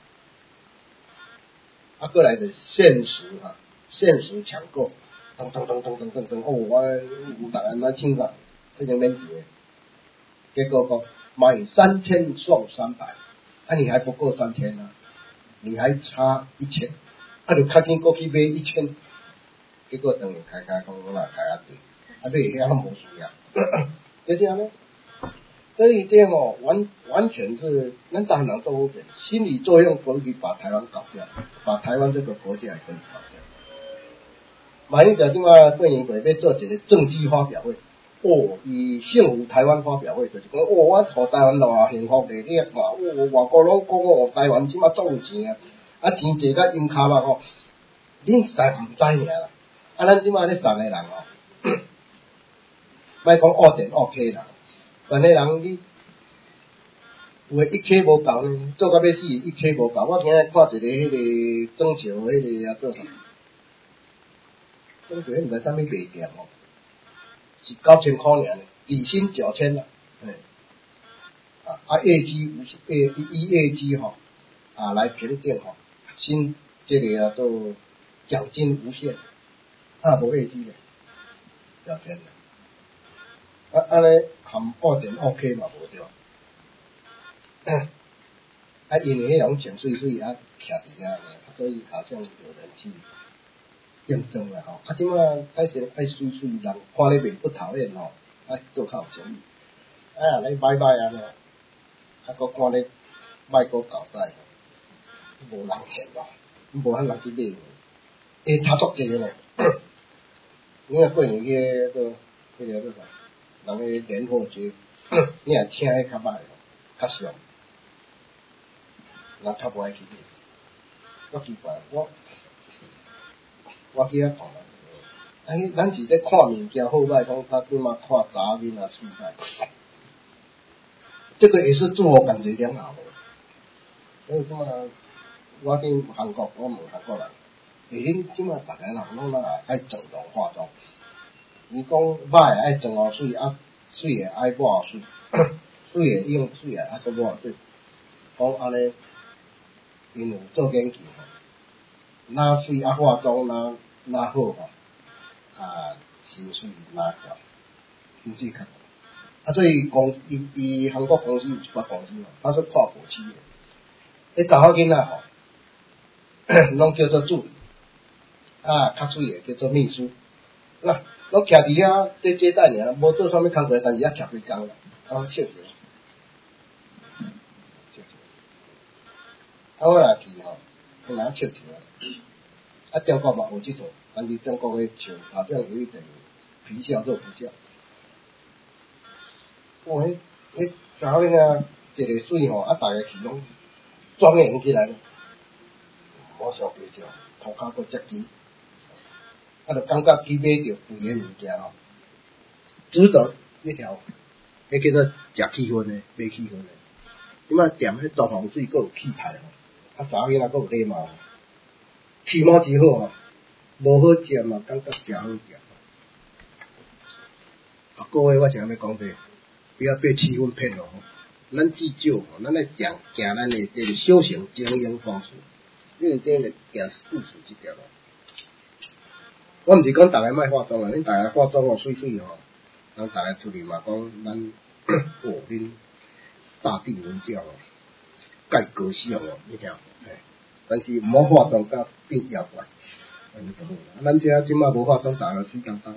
啊，过来就限时哈，限时抢购，咚咚咚咚咚咚咚，哦，我有大人来抢个，这种免钱诶。结果讲买三千送三百，啊你还不够三千啊，你还差一千，啊就较紧过去买一千，结果等于开开讲我若开啊对，啊买遐无需要，就这样呢。这一点哦，完完全是咱台湾人做不扁，心理作用可以把台湾搞掉，把台湾这个国家也可以搞掉。马英九今晚过年过要做一个政绩发表会。哦，以幸福台湾发表会就是讲，哦，我互台湾偌幸福咧，你看，哦，外国拢讲哦，台湾即马足有钱啊，啊钱济甲阴骹目吼，恁实毋知尔啦。啊，咱即马咧送诶人吼，莫讲恶电恶客啦，但迄人你有诶一客无够呢，做到要死一客无够。我今日看一个迄个庄桥迄个啊做啥？庄桥迄毋知啥物卖店吼。是九千块尔呢，底薪九千啦，嘿，啊啊业绩无业以业绩吼啊来评定吼，薪这个啊都奖金无限，啊无业绩咧，九千啦，啊安尼含二点二 K 嘛无对吧？啊因为迄种穿水水啊徛伫遐呢，所以好像有人去。验证啦吼，啊，即马爱是爱水水人看咧袂不讨厌吼，啊做较有诚意，啊来买买安尼，啊搁看咧卖搁搞在，无人嫌咯，无遐人去买，会差足济呢。你若过年去个迄个叫啥，人个年货节，你若请迄较歹咯，较俗，人较无爱去买，足奇怪，我。我去遐看啦，啊，迄咱是咧看物件好歹，讲他即马看查某囡仔水歹，这个也是自我感觉良好的。所以即马我去韩国，我问韩国人，诶，恁即马逐个人拢哪爱整容化妆？你讲歹爱整偌水，啊水诶爱抹水，水诶用水诶爱搁抹水，讲安尼，因有做研究。哪水啊化妆哪哪好吼，啊薪水哪高，薪水较高。啊，所以公伊伊韩国公司有一寡公司吼，它是跨国企业，迄查某囡仔吼，拢叫做助理， 啊，较水诶叫做秘书。那拢徛伫遐做接待尔，无做啥物工作，但是遐徛规工啦，啊，笑死！啊，我若去吼，去若笑笑。啊，中国嘛有即套，但是中国诶笑，好像有一点皮笑肉不笑。哦，迄迄查某囡仔一个水吼，啊，逐个去拢庄严起来了。我上袂少，头壳佫接近，啊，就感觉去买着贵诶物件吼，值得一条，迄叫做食气氛诶，买气氛诶。即摆店迄装潢水佫有气派吼，啊，查某囡仔佫有礼貌，气貌之好吼，无好食嘛，感觉诚好食。啊，各位，我想要讲者，不要被气氛骗了吼。咱至少吼，咱来讲行咱诶这个修行经营方式。因为这个行务事即条咯，我毋是讲逐个莫化妆啊，恁逐个化妆哦水水吼，咱逐个出去嘛讲咱哦恁大地文教哦，介高尚哦，你听，嘿，但是毋好化妆甲变妖怪，安尼就好啦。咱遮即摆无化妆，逐个水当当。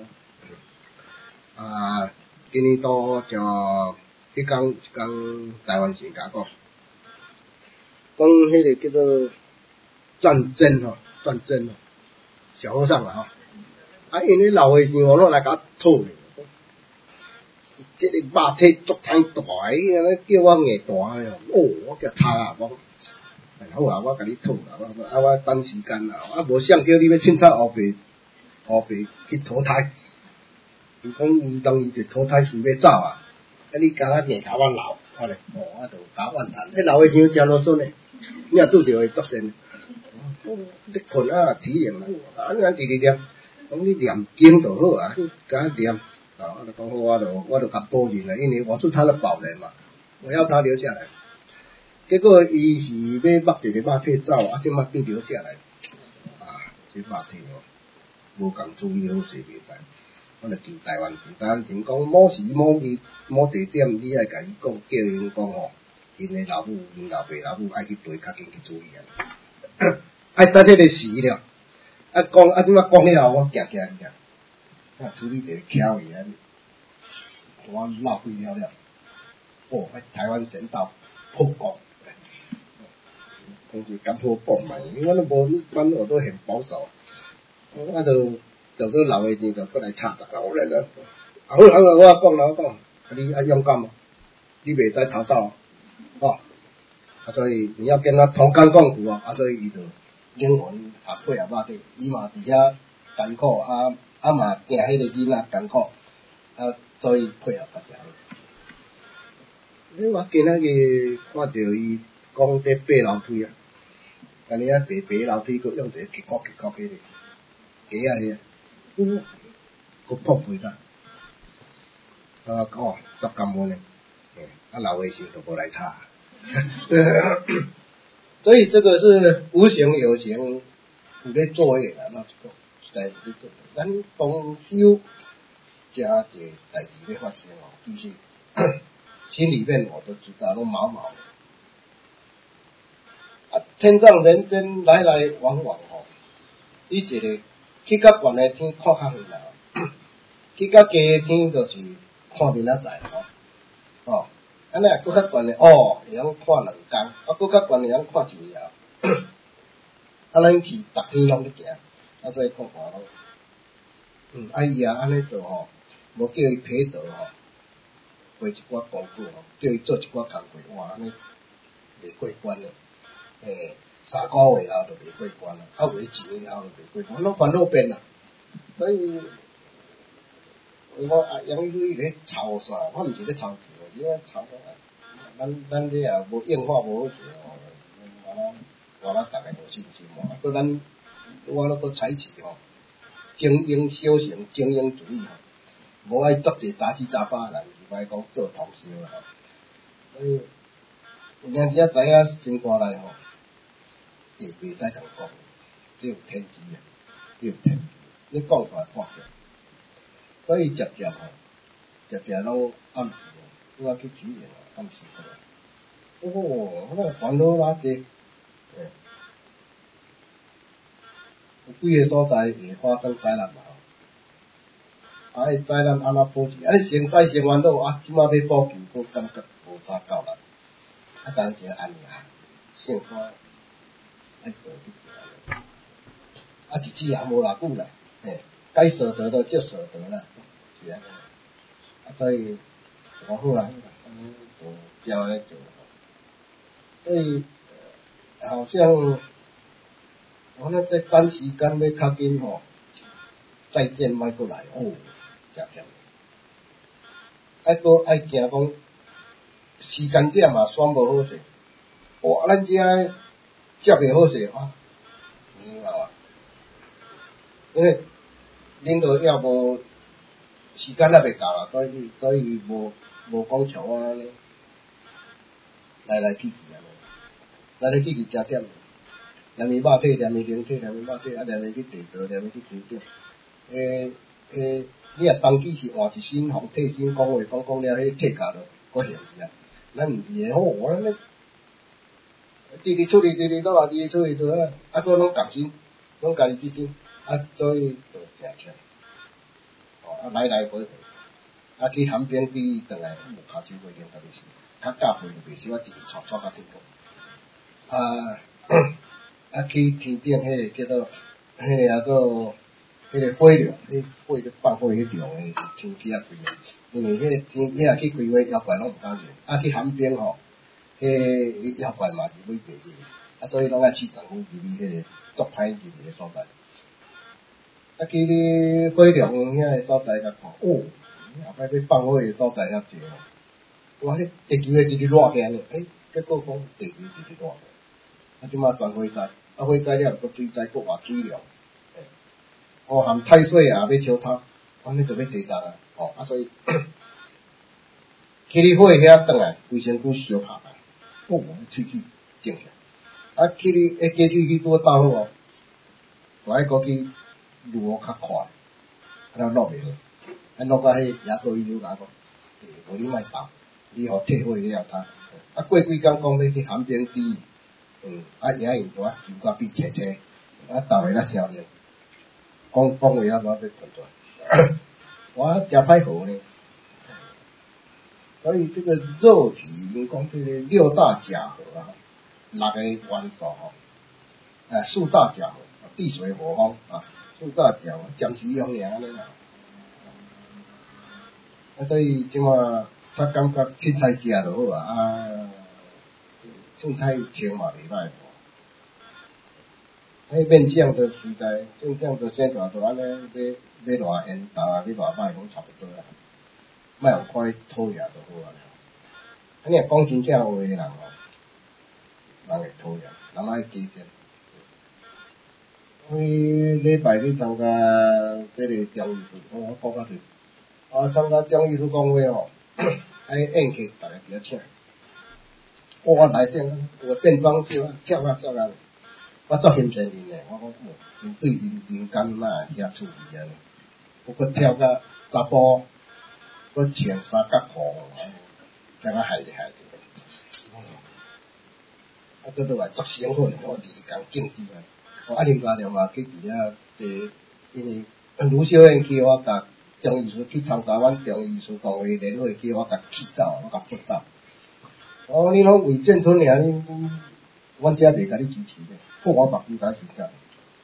啊，今年都就迄工一工台湾先甲讲，讲迄个叫做。战争吼，战争吼，小和尚啦吼，啊，因为老和尚哦，拢来甲我讨咧，即个肉体足太大个，安尼叫我硬大个哦，我叫他啊，我好啊，我甲你讨啦，我啊我等时间啦，啊无想叫你要凊彩后辈后辈去投胎，伊讲伊当伊就投胎想要走啊，啊你敢若硬甲我闹，我咧，哦，我就甲怨叹，迄老和尚真啰嗦呢，你若拄着会作甚？你困啊，体验啊，啊，咱直直念，讲你念经就好啊，你甲念，啊，我就讲好，我就我就甲保人了，因为我是他的保人嘛，我要他留下来。结果伊是要擘一个肉体走，啊，即摆变留下来，啊，这肉体哦，无共注意好势袂使，我就求台湾人，台湾人讲某时某日某地点，你爱甲伊讲，叫因讲吼，因的老母、因老爸、老母爱去陪，较紧去注意啊。爱等迄个时了，啊讲啊即摆讲了，我行行行，啊处理一个巧位啊，我闹鬼了了，哦，台湾神道破功，讲是敢破功嘛？因为我都无一般我都很保守，我就就个老的时就过来插杂啦，我来啦，啊好好啊，我讲啦，我讲，啊你啊勇敢哦，你袂使逃走哦，啊所以你要跟他同甘共苦哦，啊所以伊就。英文也配合肉体，伊嘛伫遐艰苦，啊啊嘛惊迄个囡仔艰苦，啊所以配合较诚好。你我今仔日看到伊讲伫爬楼梯啊，安尼啊爬爬楼梯，佮用一个曲曲曲曲迄个架啊迄个，嗯，佮破开啦，啊哦，足感恩诶，诶，啊老和尚都无来插。所以这个是无形有形有咧做诶啦，那一个实在有咧做。咱当修加一个代志要发生哦，其实心里面我都知道，拢毛毛的。啊，天上人间来来往往吼，你一个去较悬诶天看较远啦，去较低诶天就是看面仔载吼，哦。安尼啊，搁较悬诶，哦，会晓看两工，啊，搁较悬诶，会晓看一夜。啊，咱去逐天拢咧行，啊，所以看看咯。嗯，啊伊啊安尼做吼，无叫伊批倒吼，画一寡功课吼，叫伊做一寡工课，哇，安尼袂过关诶。诶，三个月后就袂过关啦，啊，为一年后就袂过关，拢烦恼变啦。所以，我啊杨医生伊咧吵啥？我毋是咧吵钱，你咧吵啥？咱咱这也无应化无好势吼，我咱我咱大家无信心吼，所以咱我那个采取吼精英修行精英主义吼，无爱作者杂七杂八人，是歹讲做同修啦吼。所以有阵时啊知影心肝内吼，也袂使同讲，这有天机啊，这有天机，你讲出来看着，所以渐渐吼，渐渐拢暗示哦，我去体验哦，暗示过来。哦，那烦恼偌济，诶， 有几个所在会发生灾难嘛？啊，迄灾难安怎补救？啊，你生灾生完了啊，即摆要补救，佫感觉无啥够力。啊，当然一个安尼啊，幸好爱做去做。啊，一世也无偌久啦，嘿，该舍得的就舍得啦，是安尼。啊，所以蛮好啦，嗯，就照安尼做。所以好像我那在短时间要较紧吼，再见莫过来哦，真忝。啊，佫爱惊讲时间点嘛选无好势，哇，咱遮接袂好势啊，没有啊，因为领导也无时间也袂够啊，所以所以无无讲像我安尼来来去去安尼，来来去去真忝。连伊肉体，连伊灵体，连伊肉体，啊，连伊去地道，连伊去天顶。诶诶，你若当机是换一身，互替身讲话讲讲了，迄体格就佫现实啊。咱毋是诶，吼，咱咧，直直出去，直直倒来，直直出去倒来，啊，佫拢共身，拢家己之身，啊，所以就诚忝。哦，啊，来来回回，啊，去寒冰比转来，无骹手袂用，特别是较早岁就袂少，啊，直直撮撮到天光。啊。啊，去天顶迄个叫做，迄个啊个，迄个火龙，迄火咧放火迄龙诶，天气啊贵啊，因为迄个天，你若去规划妖怪拢毋敢入，啊去寒冰吼，迄妖怪嘛是尾白入，啊所以拢爱去政府入去迄个足歹入去诶所在。啊去咧火龙遐个所在甲看，哦，后摆要放火诶所在遐济哦，哇！迄地球诶直直热起来呢，诶，结果讲地球直直热起来。啊，即马全火灾，啊火灾了，佫水灾，佫换水量，诶，哦含太岁也要烧透，安尼就要地震啊，哦，啊所以去哩火遐转来，规身躯烧拍啊，哦，喙齿肿起来，啊去哩迄加水去拄倒好哦，就爱佫去落较快，啊那落袂好，啊落到迄野狗医生甲我讲，诶，无你莫倒，你互退火了他，啊过几工讲要去寒冰池。嗯，啊，也用大酒甲比切切，啊，倒下咱烧热，讲讲话啊，我要困转，我食歹好呢。所以这个肉体，因讲这个六大假合啊，六个元素吼，啊，四大假合，地水火风啊，四大假合，暂时用尔安尼啦。啊，所以即马较感觉凊彩食就好啊，啊，凊彩穿嘛袂歹。迄面酱的时代，面酱的生大都安尼，要要偌烟重啊，要偌歹拢差不多啦。莫有看你讨厌就好啊。啊，你若讲真正话诶人哦，人会讨厌，人爱加减。我礼拜去参加这个中医术，我讲较侪。啊，参加中医术讲话吼，啊，宴客逐个伫遐请。哇，内顶有变装秀啊，跳啊跳啊。我足欣赏因诶，我讲，因对人人间哪会遐趣味安尼，我佫跳甲查甫，佫穿三角裤，才甲害一害一。啊，佫倒来足兴奋诶，我第二工竞技啊，我啊林家良嘛去伫遐坐，因为卢小燕叫我甲中医师去参加阮中医师公会联会，叫我甲起走，我甲不走。哦，你拢为建村尔，你你，阮遮袂甲你支持咧。我我目睭甲伊见，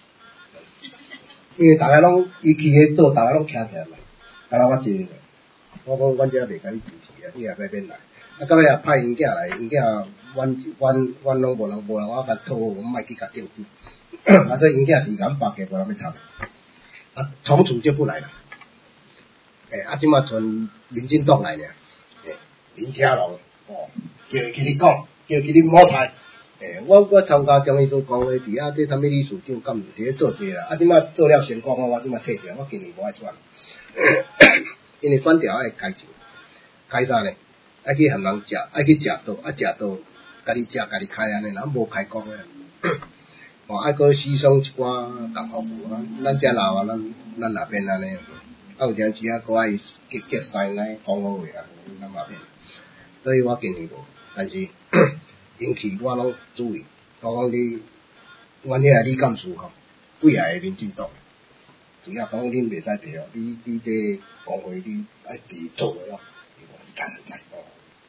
因为大家拢伊去迄岛，大家拢徛起来嘛，敢若我一个，我讲阮遮袂甲你支持啊，你也别免来。啊，到尾也派因囝来，因囝阮阮阮拢无人无人，我甲讨好，我莫去甲竞争。啊，所以因囝伫甲巴结无人要插。啊，从此就不来了。诶、欸，啊，即马剩民进党来呢，诶、欸，林佳龙，哦，叫伊去你讲，叫伊去你摸菜。诶、欸，我我参加中医所讲话，伫遐这啥物理事长，敢毋伫咧做这啦？啊，即马做了成功，我即马退掉，我今年无爱选，因为选掉爱开钱，开啥呢？爱去含人食，爱去食倒，啊食倒，家己食家己开安尼，咱无开工诶。哦，爱搁牺牲一寡共服务啊，咱遮老啊，咱咱那边安尼，啊有阵时啊，搁爱结结师来讲好话啊，咱那边，所以我今年无，但是。引起我拢注意，我讲你，阮遐李干事吼， 几下个民进党，只要讲恁袂使提哦，你你这工会你爱伫做个哦，伊讲伊知伊知哦。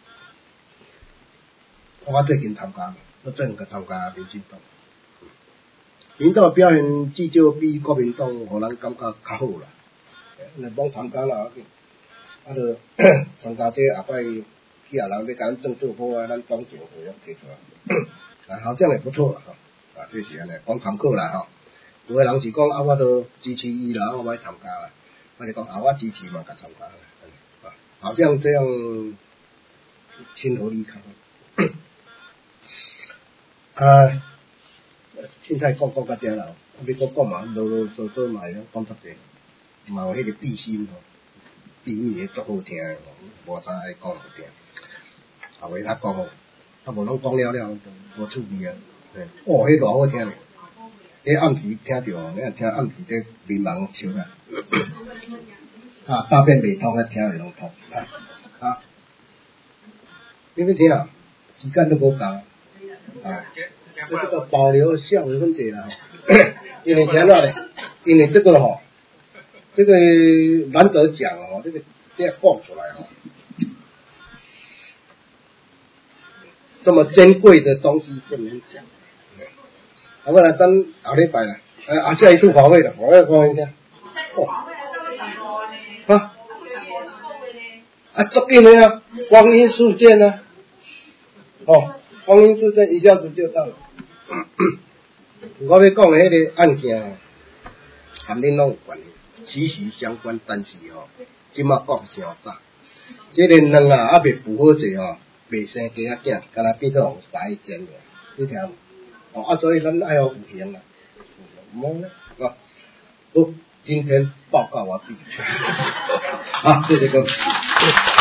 我最近参加嘛，我最近去参加民进党，民进党表现至少比国民党互人感觉较好啦。那帮参加啦，啊，就参加这下摆几啊人要甲咱争做好啊，咱党政会要提出来，啊，好像也不错啦，吼，啊，这是安尼，讲参考啦，吼。有个人是讲啊，我都支持伊啦，我要参加啦，我就讲啊，我支持嘛，甲参加啦，啊，好像这样亲和力较好。啊，凊彩讲讲到这啦，啊，要讲讲嘛，啰啰嗦嗦嘛，讲足济。嘛有迄个秘辛吼，秘密个足好听诶，无啥爱讲好听。后尾他讲吼，啊无拢讲了了，无趣味啊。哦，迄偌好听咧！迄暗时听着吼，你听暗时咧迷茫笑啊，啊大便未通啊，听会拢通啊啊！你要听啊？时间都无够啊！啊，这个保留效会分解啦，因为怎样咧？因为这个吼。这个难得讲哦，这个这样讲出来哦，这么珍贵的东西不能讲。好不啦，等下礼拜啦，啊，下一次华为了，华为讲一下。哦，啊，啊，足紧的啊，光阴速见啊，哦，光阴速见一下子就到了。我要讲的迄个案件哦，和恁拢有关系。息息相关，但是吼，即马讲伤早。即个卵啊，还未孵好势吼，未生鸡仔囝，敢若变做互大一煎尔，你听无？哦，啊，所以咱爱互有形啦，唔好咧，啊，好，今天报告完毕。好，谢谢各位。